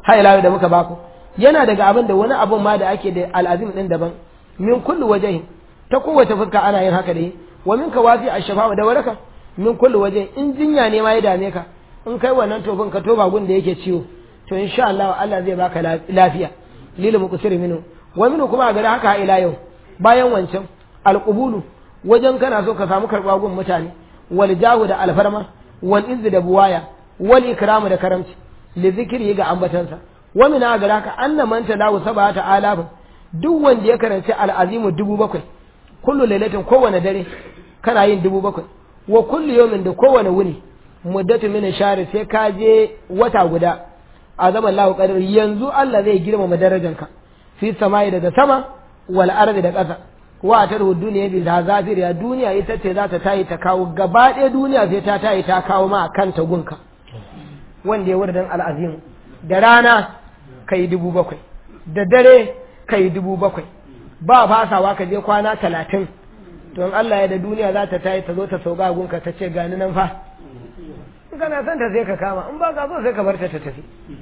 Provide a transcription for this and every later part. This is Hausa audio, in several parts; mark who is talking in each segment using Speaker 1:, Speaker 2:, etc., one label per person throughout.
Speaker 1: haila da muka baku yana daga abin da wani abun ma da ake da al'azim din daban min kullu wajhin ta kowace fuska ana yin haka dai wa min kawafi ash-shafa da waraka min kullu wajhin in jinya ne ma ya dame ka in kai wannan tofin ka toba gun da yake ciwo to insha Allah Allah zai baka lafiya lil muqsir minhu wa minhu kuma ga haka ila yau bayan wancan alqubulu wajen kana so ka samu karɓa gun mutane wal jahu da alfarma wal izz da buwaya wal ikramu da karamci li zikri ga ambatansa wa min agaraka anna man talahu sabata alaf duk wanda ya karanci al-azimu 7,000 kullu lailatin kowane dare kana yin 7,000 wa kullu yawmin da kowane wuni muddatu min shahri sai ka je wata guda azama Allahu qadar yanzu Allah zai girmama darajanka fi samai daga sama wal ardi da ƙasa wa tarhu duniya bil hazafir ya duniya ita ce za ta tayi ta kawo gaba ɗaya duniya sai ta tayi ta kawo ma kanta gunka wanda ya wurdan al'azim da rana kai 7,000 da dare kai 7,000 ba fasawa ka je kwana 30 don Allah ya da duniya za ta tayi ta zo ta sauka gunka ta ce gani nan fa in kana son ta sai ka kama in ba ka so sai ka bar ta tafi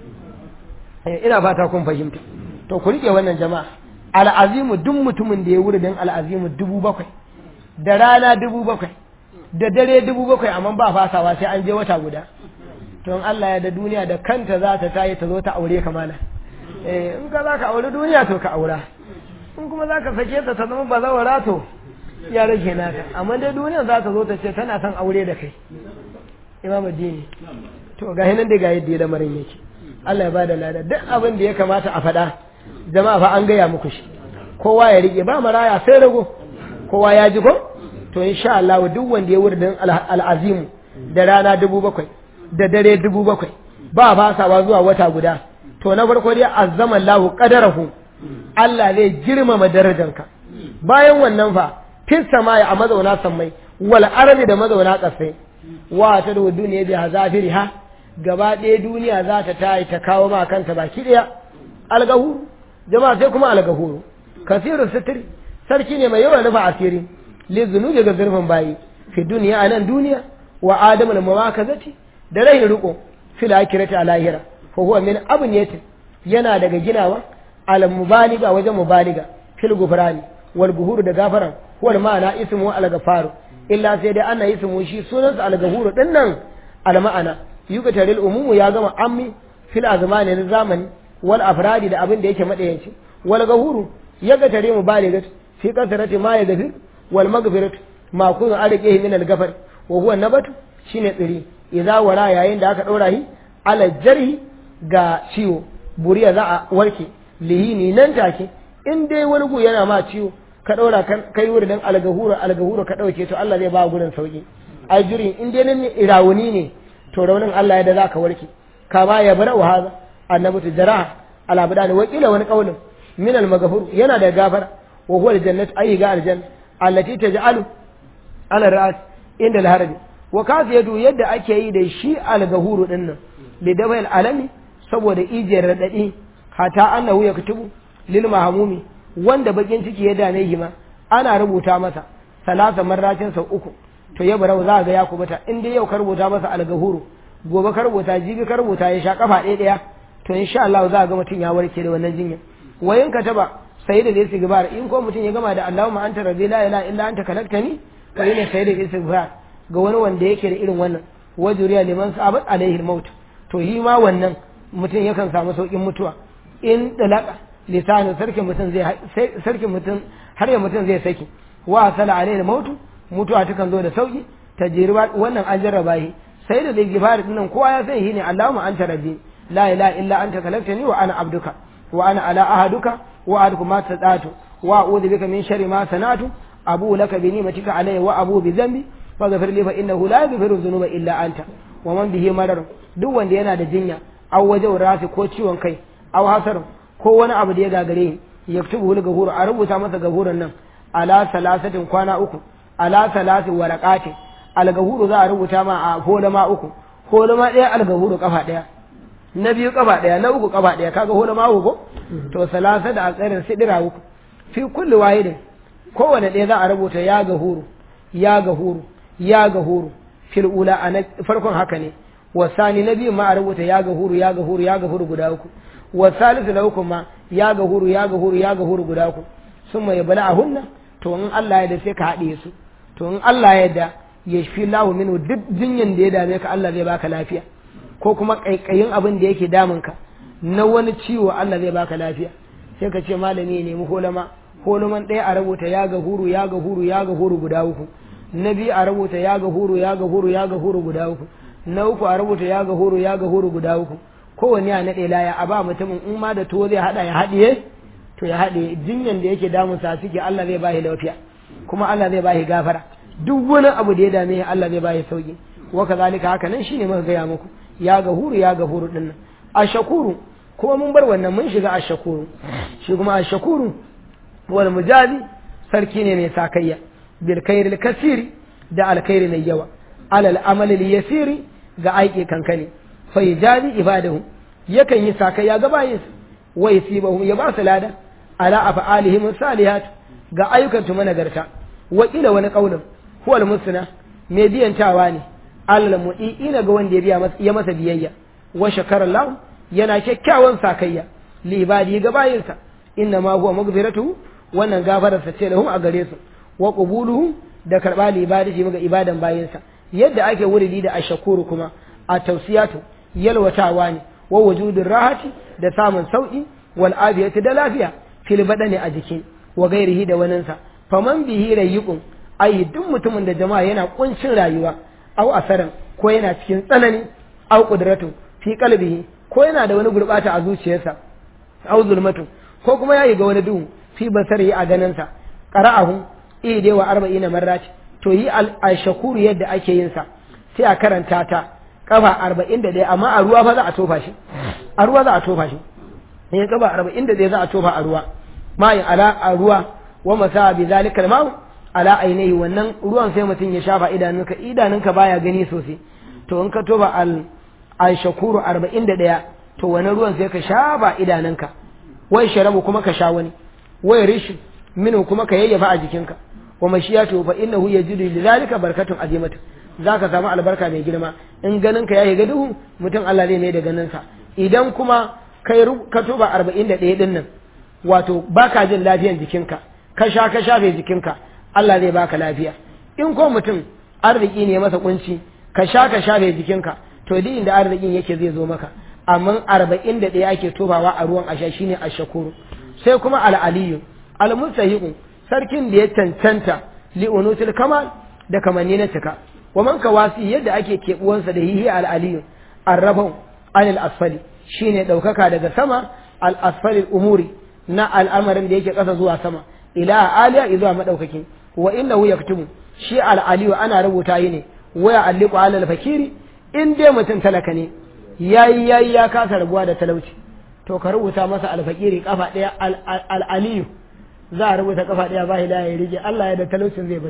Speaker 1: ina fata kun fahimta to ku rike wannan jama'a al'azimu duk mutumin da ya wuri don al'azimu 7,000 da rana 7,000 da dare 7,000 amma ba fasawa sai an je wata guda don Allah ya da duniya da kanta za ta tayi ta zo ta aure ka mana in ka za ka aure duniya to ka aura in kuma za ka sake ta ta zama bazawara to ya rage naka amma dai duniya za ta zo ta ce tana son aure da kai imam addini to ga hinan da ga yadda lamarin yake Allah ya bada lada duk abin da ya kamata a faɗa jama'a fa an gaya muku shi kowa ya rike ba maraya sai rago kowa ya ji ko to insha Allah duk wanda ya wurin al'azim da rana 7,000 da dare 7,000 ba fasawa zuwa wata guda to na farko dai azzama Allahu qadarahu Allah zai girmama darajanka bayan wannan fa fis samai a mazauna sammai wal ardi da mazauna kasai wa ta da duniya bi hazafiriha gaba ɗaya duniya za ta tayi ta kawo ma kanta baki ɗaya algahuru jama'a sai kuma algahuru kasirun sitri sarki ne mai yawan nufa asiri li zunubi ga zurfin bayi fi duniya anan duniya wa adamu al mawakazati da rai riko fil akhirati al lahira fa huwa min abniyati yana daga ginawa al mubaliga wajen mubaliga fil gufrani wal guhuru da gafaran huwa ma'ana ismu al gafaru illa sai dai ana ismu shi sunansa al gahuru dinnan al ma'ana yuqtaril umumu ya gama ammi fil azmani na zamani wal afradi da abin da yake madayanci wal gahuru ya ga tare mubaligat fi kasrati ma ya gafir wal maghfirat ma kun arqihi min al gafar wa huwa nabatu shine tsiri idza wara yayin da aka daura shi ala jarhi ga ciwo buriya za a warke lihini nan take in dai wani gu yana ma ciwo ka daura kai wurin dan algahuru ka dauke to Allah zai ba gurin sauki ai juri in dai nan irawuni ne to raunin Allah ya da zaka warke ka ba ya bara wa haza annabi jaraha ala badani wakila wani kaulin min al maghfur yana da gafara wa huwa al jannat ayi ga aljanna allati taj'alu ala ra'as inda al harabi wa kasiyadu yadda ake yi da shi al gahuru dinnan li dabai alami saboda ijiyar radadi hata annahu yaktubu lil mahmumi wanda bakin ciki ya dane shi ma ana rubuta masa salasa marratin sau 3 to ya barau za ga ya kubuta in dai yau ka rubuta masa al gahuru gobe ka rubuta jibi ka rubuta ya sha kafa ɗaya to insha Allah za ga mutum ya warke da wannan jinya wayin ka taba sayyid al-istighfar in ko mutum ya gama da Allahumma anta rabbi la ilaha illa anta khalaqtani fa yana sayyid al-istighfar ga wani wanda yake da irin wannan wajuriya liman sabat alaihi al-maut to yi ma wannan mutum yakan samu saukin mutuwa in dalaka lisanu sarkin mutum har ya mutum zai saki wa sala alaihi al-maut mutuwa takan zo da sauki tajriba wannan an jarraba shi sayyid al-istighfar dinnan kowa ya san shi ne Allahumma anta rabbi la ilaha illa anta khalaqtani wa ana abduka wa ana ala ahaduka wa ahadukum ma tadatu wa a'udhu bika min sharri ma sanatu abu laka bi ni'matika alayya wa abu bi dhanbi faghfir li fa innahu la yaghfiru dhunuba illa anta wa man bihi marar duk wanda yana da jinya aw wajau rafi ko ciwon kai aw hasar ko wani abu da ya gagare yaktubu gahuru a rubuta masa gahuran nan ala salasatin kwana 3 ala salati waraqati al gahuru za a rubuta ma a holama 3 holama ɗaya al gahuru kafa ɗaya na biyu kafa ɗaya na 3 kafa ɗaya kaga holama 3 ko to salasa da alƙairin sidira 3 fi kulli wahidin kowane ɗaya za a rubuta ya gahuru ya gahuru ya gahuru fil ula a farkon haka ne wasani na biyu ma a rubuta ya gahuru ya gahuru ya gahuru guda 3 wa salisu na uku ma ya gahuru ya gahuru ya gahuru guda uku sun mai bala a hunna to in Allah ya da sai ka haɗe su to in Allah ya da ya fi lahu minu duk jinyan da ya dame ka Allah zai baka lafiya ko kuma ƙaiƙayin abin da yake damun ka na wani ciwo Allah zai baka lafiya sai ka ce malami ne mu holoman ɗaya a rubuta ya gahuru ya gahuru ya gahuru guda uku na biyu a rubuta ya gahuru ya gahuru ya gahuru guda uku na uku a rubuta ya gahuru ya gahuru guda uku kowanne a naɗe laya a ba mutumin in ma da tuwo zai haɗa ya haɗiye to ya haɗe jinyan da yake damun sa suke Allah zai bashi lafiya kuma Allah zai bashi gafara duk wani abu da ya dame Allah zai bashi sauki wa kazalika haka nan shine muka gaya muku ya gahuru din nan ashakuru kuma mun bar wannan mun shiga ashakuru shi kuma ashakuru wal mujazi sarki ne mai sakayya bil khairil kasiri da alkhairi mai yawa alal amali yasiri ga aiki kankane fa yajadi ibadahu yakan yi sakayya ga bayin wa yasibahu ya ba su lada ala af'alihim salihat ga ayyukan tu managarta wa ila wani qaulin huwa al musna mai biyantawa ne alal mu'ina ga wanda ya masa biyayya wa shakara lahu yana kyakkyawan sakayya li ibadi ga bayinsa inna ma huwa maghfiratu wannan gafararsa ce lahum a gare su wa qubuluhu da karba li ibadi ga ibadan bayinsa yadda ake wuridi da ashakuru kuma a tausiyatu yalwatawa ne wa wujudin rahati da samun sauki wal afiyati da lafiya fil badani a jiki wa gairihi da waninsa faman bihi rayyukun ai duk mutumin da jama'a yana kuncin rayuwa au asaran ko yana cikin tsanani au qudratu fi qalbihi ko yana da wani gurbata a zuciyarsa au zulmatu ko kuma yayi ga wani duhu fi basari a ganinsa qara'ahu ide wa 40 marrati to yi al-shakuru yadda ake yin sa sai a karanta ta kafa 41 amma a ruwa fa za a tofa shi a ruwa za a tofa shi ne kafa 41 za a tofa a ruwa mai ala a ruwa wa masa bi zalika al-ma'u ala ainihi wannan ruwan sai mutun ya shafa idanunka baya gani sosai to in ka tofa al-shakuru 41 to wannan ruwan sai ka shafa idanunka wai sharabu kuma ka sha wani wai rishi minu kuma ka yayyafa a jikinka wa mashiyatu fa innahu yajidu lidhalika barakatun azimatu zaka samu albarka mai girma in ganin ka yayi ga duhu mutum Allah zai mai da ganin sa idan kuma kai ka tuba 41 din nan wato baka jin lafiyar jikinka ka shafe jikinka Allah zai baka lafiya in ko mutum arziki ne masa kunci ka shafe jikinka to duk inda arzikin yake zai zo maka amma 41 ake tubawa a ruwan asha shine ashakuru sai kuma al-aliyu al-mustahiqu sarkin da ya cancanta li'unutul kamal da kamanni na cika wa man kawasi yadda ake kebuwansa da hihi al-aliyu arrafan anil asfali shine daukaka daga sama al-asfali umuri na al'amarin da yake kasa zuwa sama ila aliya zuwa madaukakin wa innahu yaktubu shi al-aliyu ana rubuta yi ne waya alliqu ala al-fakiri in dai mutum talaka ne yayi ya kasa rabuwa da talauci to ka rubuta masa al-fakiri kafa daya al-aliyu za a rubuta kafa ɗaya ba hidaya ya rike Allah ya da talaucin zai bar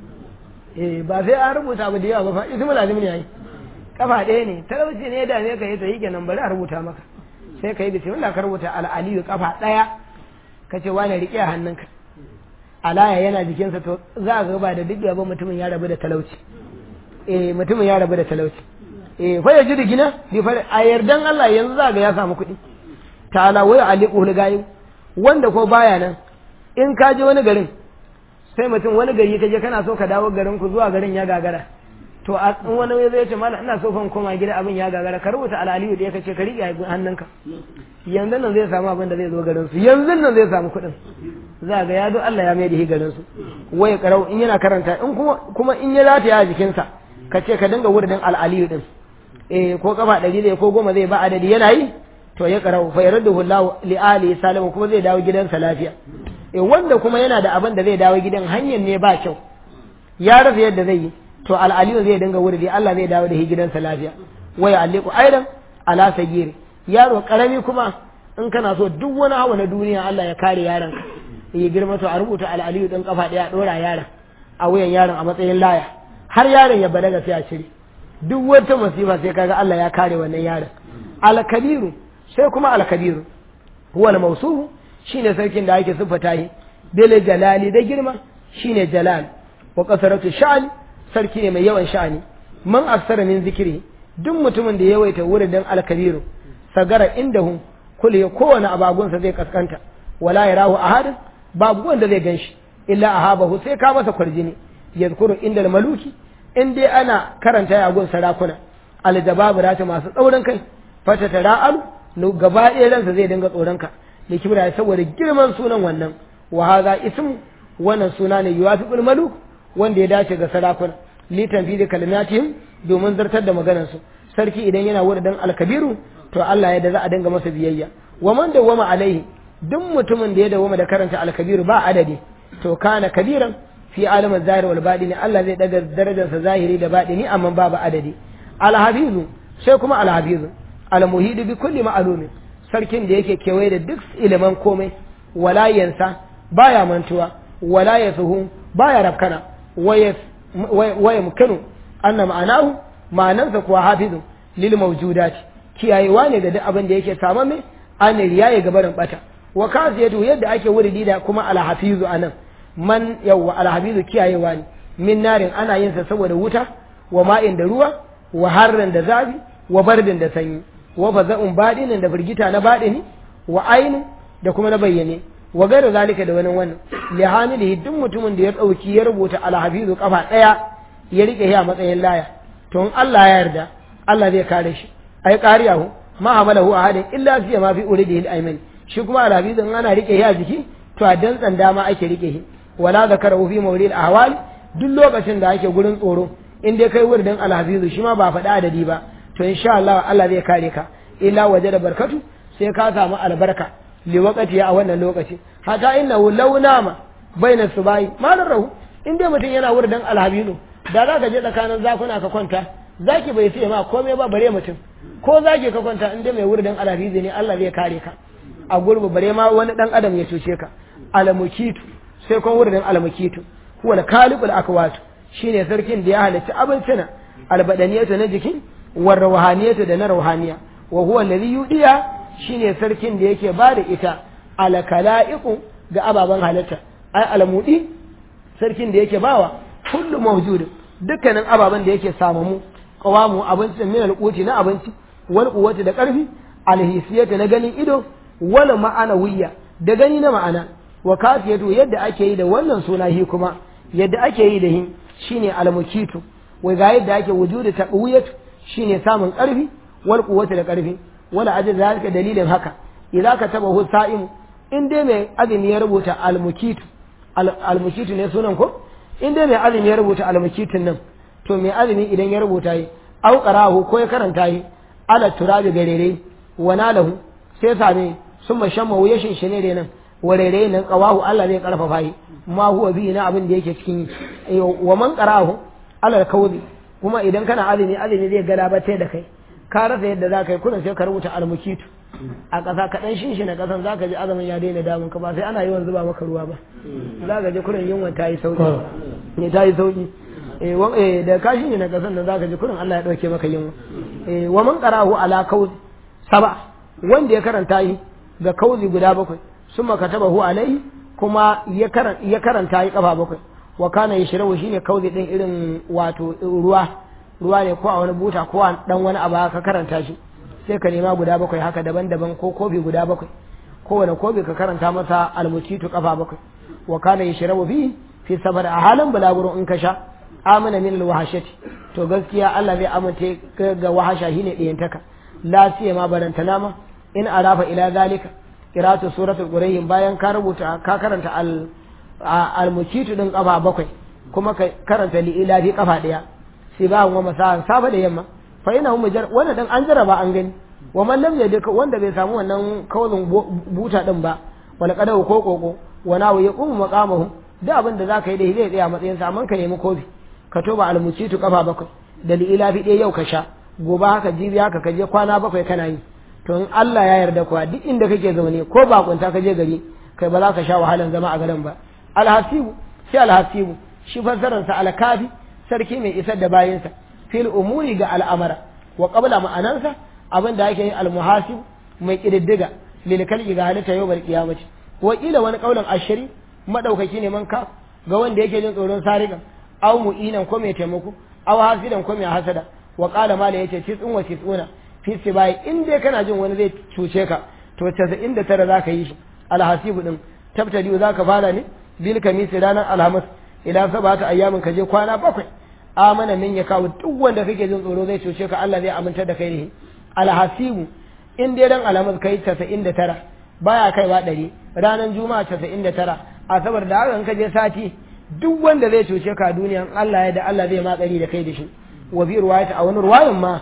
Speaker 1: shi ba sai an rubuta ba da yawa ba fa ismul azim ne yayi kafa ɗaya ne talauci ne da ne ka yi to yi kenan bari a rubuta maka sai ka yi bismillah ka rubuta al-aliyu kafa ɗaya ka ce wani rike a hannunka alaya yana jikinsa to za a ga ba da duk ba mutumin ya rabu da talauci mutumin ya rabu da talauci fa ya ji digina bi fa a yardan Allah yanzu za ga ya samu kuɗi ta'ala wa aliqul gayu wanda ko baya nan in ka je wani garin sai mutum wani gari ka je kana so ka dawo garin ku zuwa garin ya gagara to in wani zai ce mallam ina so fa koma gida abin ya gagara ka rubuta al-aliyu da kace ka rike hannunka yanzu nan zai samu abin da zai zo garin su yanzu nan zai samu kuɗin za ga ya zo Allah ya mai da shi garin su waye karau in yana karanta in kuma in ya lata ya jikin sa ka ce ka dinga wurin al-aliyu din ko kafa 100 ne ko 10 zai ba adadi yana yi to ya karau fa yarduhu Allah li ali salamu kuma zai dawo gidansa lafiya wanda kuma yana da abin da zai dawo gidan hanyar ne ba kyau ya rasa yadda zai yi to al-aliyu zai dinga wurdi Allah zai dawo da shi gidansa lafiya waya alliku aidan ala sagiri yaro karami kuma in kana so duk wani hawa na duniya Allah ya kare yaron ya girma to a rubuta al-aliyu din kafa daya dora yaron a wuyan yaron a matsayin laya har yaron ya balaga sai a cire duk wata masifa sai kaga Allah ya kare wannan yaron al-kabiru sai kuma al-kabiru huwa al-mawsufu shine sarkin da ake siffata shi bil jalali da girma shine jalal wa kasaratu sha'ani sarki ne mai yawan sha'ani man aksara min zikiri duk mutumin da yawaita wuridin al-kabiru sagara indahu kulli kowane abagunsa zai kaskanta wala yarahu ahadin babu wanda zai ganshi illa ahabahu sai ka masa kwarjini yazkuru indal maluki in dai ana karanta ya gun sarakuna aljababirata masu tsaurin kai fata tara'alu no gaba ɗaya ransa zai dinga tsoron ka da kibra saboda girman sunan wannan wa hadha ismu wannan suna ne yuwafiqul maluk wanda ya dace ga sarakuna litan fi kalimatihim domin zartar da maganar su sarki idan yana wurin dan alkabiru to Allah ya da za a dinga masa biyayya wa man dawama alaihi duk mutumin da ya dawama da karanta alkabiru ba adadi to kana kabiran fi alamin zahir wal batini Allah zai daga darajarsa zahiri da batini amma babu adadi alhafizu sai kuma alhafizu almuhidu bi kulli ma'lumin sarkin da yake kewaye da duk iliman komai wala yansa baya mantuwa wala yasuhu baya rafkana waya mukanu anna ma'anahu ma'anansa kuwa hafizu lil mawjudat kiyayewa ne ga duk abin da yake samu mai an riyaye gabarin bata wa kasiyatu yadda ake wuridi da kuma alhafizu anan man yawwa alhafizu kiyayewa ne min narin ana yin sa saboda wuta wa ma'in da ruwa wa harran da zabi wa bardin da sanyi wa faza'un badinin da firgita na badini wa ainin da kuma na bayyane wa gairu zalika da wani wannan lihamilihi duk mutumin da ya dauki ya rubuta alhafizu kafa daya ya rike shi a matsayin laya to in Allah ya yarda Allah zai kare shi ai qariyahu ma hamalahu ahadin illa fi ma fi uridihi al-ayman shi kuma alhafizu in ana rike shi a jiki to a dantsan dama ake rike shi wala zakarahu fi mawlid ahwal duk lokacin da ake gurin tsoro in dai kai wurin alhafizu shi ma ba faɗa adadi ba to insha Allah Allah zai kare ka illa waje da barkatu sai ka samu albarka li waqati a wannan lokaci hatta innahu law nama baina subai malar rahu in dai mutum yana wurin alhafizu da za ka je tsakanin zakuna ka kwanta zaki bai sai ma komai ba bare mutum ko zaki ka kwanta in dai mai wurin alhafizu ne Allah zai kare ka a gurbu bare ma wani dan adam ya cuce ka almukitu sai kuma wurin almukitu huwa al-khaliqul akwat shine sarkin da ya halitta abincina albadaniyatu na jikin war ruhaniyatu da na ruhaniya wa huwa alladhi yudiya shine sarkin da yake bada ita al-kala'iqu ga ababan halitta ai al-mudi sarkin da yake bawa kullu mawjud dukkanin ababan da yake samu mu qawamu abinci min al-quti na abinci wal quwwati da karfi al-hisiyatu na ganin ido wal ma'anawiyya da gani na ma'ana wa kafiyatu yadda ake yi da wannan suna hi kuma yadda ake yi da hi shine al-mukitu wai ga yadda ake wujudu taqwiyatu shine samun karfi wal quwwati da karfi wala ajin zalika dalilin haka idan ka taba hu sa'im in dai mai azumi ya rubuta al-mukitu al-mukitu ne sunan ko in dai mai azumi ya rubuta al-mukitun nan to mai azumi idan ya rubuta yi au qarahu ko ya karanta yi ala turabi garere wa nalahu sai same summa shamma ya shinshine da nan warere nan qawahu Allah zai karfafa yi ma huwa bi na abin da yake cikin wa man qarahu ala kawbi kuma idan kana azumi zai galabatai da kai ka rasa yadda za ka yi kuna sai ka rubuta almukitu a ƙasa kaɗan shinshi na ƙasan za ka ji azumin ya daina damun ka ba sai ana yawan zuba maka ruwa ba za ka ji kurin yunwa ta yi sauƙi ne ta yi sauƙi da ka shinshi na ƙasan da za ka ji kurin Allah ya ɗauke maka yunwa wa man qarahu ala kawzi saba wanda ya karanta yi ga kauzi guda 7 summa katabahu alaihi kuma ya karanta yi kafa 7 wa kana yashrabu shine kauzi din irin wato ruwa ne ko a wani buta ko a dan wani abu ka karanta shi sai ka nema guda 7 haka daban-daban ko kofi guda 7 kowane kofi ka karanta masa almutitu kafa 7 wa kana yashrabu bi fi safar a halin bulaguro in ka sha amana min alwahashati to gaskiya Allah zai amince ga wahasha shine diyantaka la ma barantana ma in arafa ila zalika qira'atu suratul quraysh bayan ka rubuta ka karanta al-mukitu din kafa 7 kuma ka karanta li ila bi kafa 1 sai ba wa masa saba da yamma fa ina hum wannan dan an jaraba an gani wa man lam yadika wanda bai samu wannan kawalin buta din ba wala kadawu ko koko wana wa yaqumu maqamahu da abin da zaka yi da zai tsaya matsayin sa amma ka nemi kofi ka toba al-mukitu kafa 7 da li ila bi yau ka sha gobe haka jibi haka ka je kwana 7 kana yi to in Allah ya yarda kuwa duk inda kake zaune ko bakunta ka je gari kai ba za ka sha wahalan zama a garin ba alhasibu shi fassarar sa alkafi sarki mai isar da bayinsa fil umuri ga al'amara wa qabla ma'anansa abin da yake almuhasib mai kididdiga lil kalbi ga halitta yawmal qiyamati wa ila wani kaulan ashari madaukaki ne man ka ga wanda yake jin tsoron sarigan aw mu'inan ko mai taimako aw hasidan ko mai hasada wa qala mala yace tis'un wa tis'una fi sibai in dai kana jin wani zai cuce ka to 99 za ka yi shi alhasibu din tabtadi za ka fara ne bil kamisi ranar alhamis ila sabata ayyamin ka je kwana 7 amana min ya kawo duk wanda kake jin tsoro zai cuce ka Allah zai aminta da kai ne alhasibu in dai dan alhamis kai 99 baya kaiwa 100 ranar juma'a 99 asabar da haka ka je sati duk wanda zai cuce ka duniyan Allah ya da Allah zai matsari da kai da shi wa bi ruwayata a wani ruwayan ma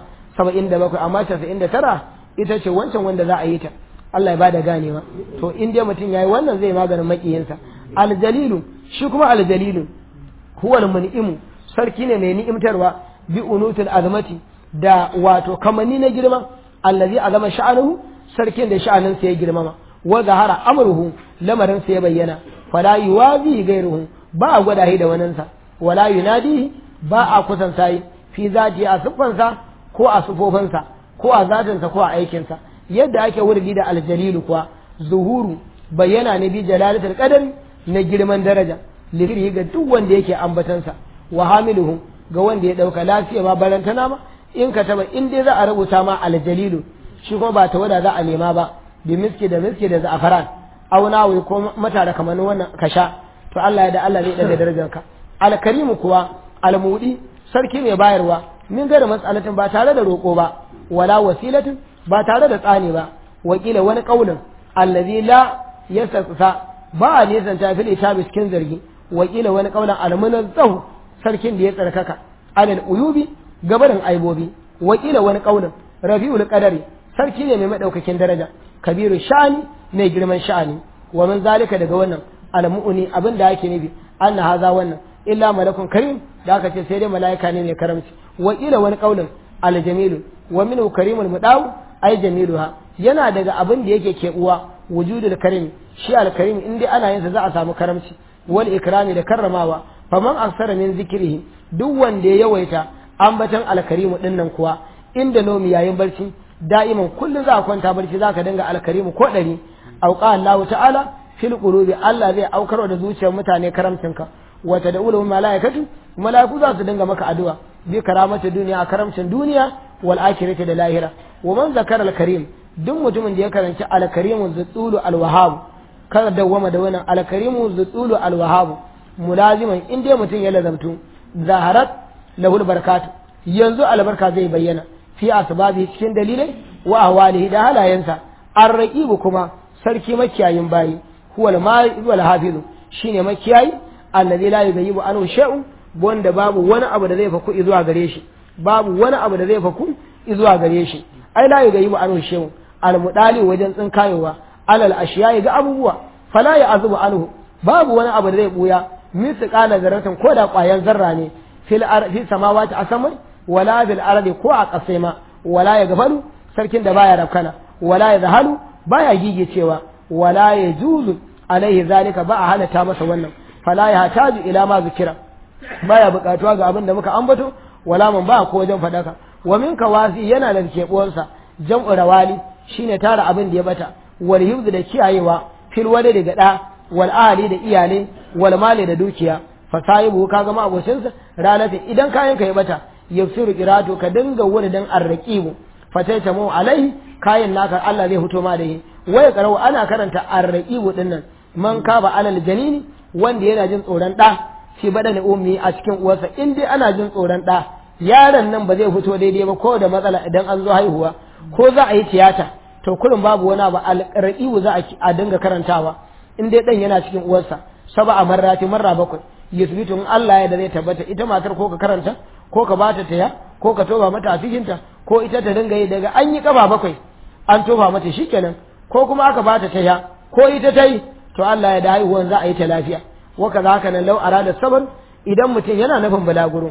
Speaker 1: 77 amma 99 ita ce wancan wanda za a yi ta Allah ya bada ganewa to in dai mutum yayi wannan zai maganin makiyinsa aljalilu shi kuma aljalilu huwa almuni'imu sarki ne mai ni'imtarwa bi unutul azmati da wato kamanni na girma allazi azama sha'anuhu sarkin da sha'anin sa ya girmama wa zahara amruhu lamarin sa ya bayyana fala yuwazi gairuhu ba a gwada shi da waninsa wala yunadi ba a kusan sai fi zati a siffansa ko a sufofinsa ko a zatinsa ko a aikinsa yadda ake wurdi da aljalilu kuwa zuhuru bayyana ne bi jalalatul qadar na girman daraja lifiri ga duk wanda yake ambatansa wa hamiluhu ga wanda ya dauka lafiya ma barantana ma in ka taba in dai za a rubuta ma aljalilu shi kuma ba ta wada za a nema ba bi miski da za'afaran auna wai ko mata da kaman wannan kasha to Allah ya da Allah zai daga darajarka alkarimu kuwa almudi sarki mai bayarwa min ga da mas'alatin ba tare da roko ba wala wasilatin ba tare da tsani ba wakila wani kaulin allazi la yasasa ba a nisan ta fili ta cikin zargi wakila wani kaulin almunazzahu sarkin da ya tsarkaka alal uyubi gabarin aibobi wakila wani kaulin rafi'ul qadari sarki ne mai madaukakin daraja kabiru sha'ani mai girman sha'ani wa min zalika daga wannan almu'uni abin da yake nufi anna haza wannan illa malakun karim da aka ce sai dai malaika ne mai karamci wakila wani kaulin aljamilu wa minhu karimul mudaw ay jamiluha yana daga abin da yake kebuwa wujudul karim shi alkarim in dai ana yin sa za a samu karamci wal ikrami da karramawa faman aksara min zikrihi duk wanda ya yawaita ambatan alkarimu dinnan kuwa inda nomi yayin barci da'iman kullun za ka kwanta barci za ka dinga alkarimu ko 100 auqa Allah ta'ala fil qulubi Allah zai aukar da zuciyar mutane karamcinka wa tad'ulu malaikatu malaiku za su dinga maka addu'a bi karamati duniya karamcin duniya wal akhirati da lahira wa man zakara al-karim duk mutumin da ya karanci al-karimu zutulu al-wahhab kada dawama da wannan al-karimu zutulu al-wahhab mulaziman in dai mutum ya lazamtu zaharat lahul barakatu yanzu albarka zai bayyana fi asbabi cikin dalilai wa ahwalihi da halayensa ar-raqibu kuma sarki makiyayin bayi huwa al-ma'i wal hafizu shine makiyayi allazi la yughayyibu anhu shay'un wanda babu wani abu da zai faku zuwa gare shi babu wani abu da zai faku zuwa gare shi ai la yughayyibu anhu shay'un al-mudali wajen tsinkayowa alal ashiya'i ga abubuwa fala ya'zubu anhu babu wani abu da zai buya min qala zaratan ko da ƙwayan zarra ne fil samawati asamai wala bil ardi ko a ƙasai ma wala ya gafalu sarkin da baya rafkana wala ya zahalu baya gigicewa wala ya juzu alaihi zalika ba a halata masa wannan fala ya hataju ila ma zikira baya buƙatuwa ga abin da muka ambato wala man ba ko wajen fadaka wa min kawasi yana da kebuwansa jam'u rawali shine tara abin da ya bata wal hifz da kiyayewa fil wada daga da wal ahli da iyalai wal mali da dukiya fa sahibu ka ga abocinsa ranatin idan kayan ka ya bata yafsiru qiratu ka dinga wani dan arraqibu fataita mu alai kayan naka Allah zai fito ma da shi waya karau ana karanta arraqibu dinnan man kaba alal janini wanda yana jin tsoron da shi bada ne ummi a cikin uwarsa in dai ana jin tsoron da yaron nan ba zai fito daidai ba ko da matsala idan an zo haihuwa ko za a yi tiyata to kullum babu wani ba alraqibu za a dinga karantawa in dai dan yana cikin uwarsa saba marrati marra 7 yusbitu in Allah ya da zai tabbata ita matar ko ka karanta ko ka bata taya ko ka toba mata a cikinta ko ita ta dinga yi daga an yi kafa 7 an toba mata shikenan ko kuma aka bata taya ko ita ta yi to Allah ya da haihuwan za a yi ta lafiya waka za haka nan lau arada sabar idan mutum yana nufin balaguro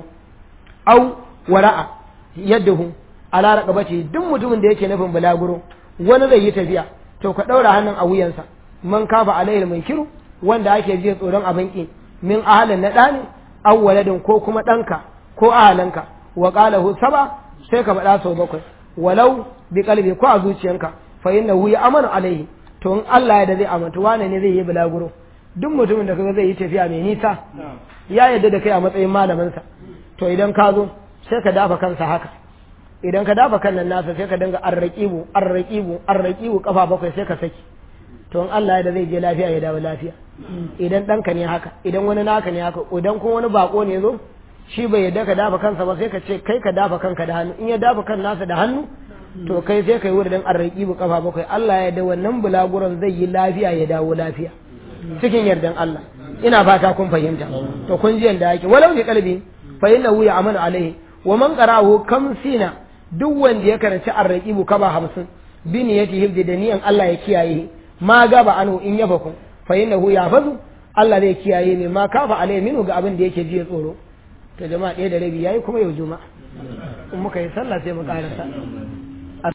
Speaker 1: au wara'a yaddahu ala raqabati duk mutumin da yake nufin balaguro wani zai yi tafiya to ka daura hannun a wuyansa man kafa alayhi munkiru wanda ake ji tsoron abin ki min ahalin na ɗani aw waladin ko kuma ɗanka ko ahalanka wa qalahu saba sai ka faɗa sau 7 walau bi qalbi ko a zuciyanka fa innahu ya'manu alayhi to in Allah ya da zai amanta wane ne zai yi bulaguro duk mutumin da kaga zai yi tafiya mai nisa ya yarda da kai a matsayin malamin sa to idan ka zo sai ka dafa kansa haka idan ka dafa kan nan nasa sai ka dinga arraqibu kafa bakwai sai ka saki to in Allah ya da zai je lafiya ya dawo lafiya idan ɗanka ne haka idan wani naka ne haka idan kuma wani bako ne zo shi bai yadda ka dafa kansa ba sai ka ce kai ka dafa kanka da hannu in ya dafa kan nasa da hannu to kai sai kai wurin arraqibu kafa bakwai Allah ya da wannan bulaguran zai yi lafiya ya dawo lafiya cikin yardan Allah ina fata kun fahimta to kun ji yanda yake walau bi qalbi fa innahu ya'malu alaihi wa man qara'ahu kamsina duk wanda ya karanci arraqibu kaba 50 bi niyyati hibdi da niyan Allah ya kiyaye ma gaba anu in yafaku fa innahu yafazu Allah zai kiyaye ne ma kafa alaihi minhu ga abin da yake ji tsoro to jama'a 1:30 yayi kuma yau juma'a in muka yi sallah sai mu karasa